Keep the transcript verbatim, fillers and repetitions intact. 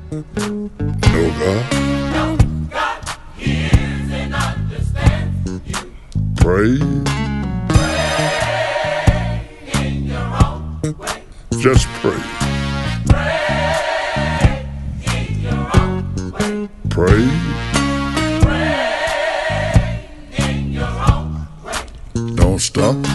No God. No, God hears and understands you. Pray. Pray in your own way. Just pray. Pray in your own way. Pray. Pray in your own way. Don't stop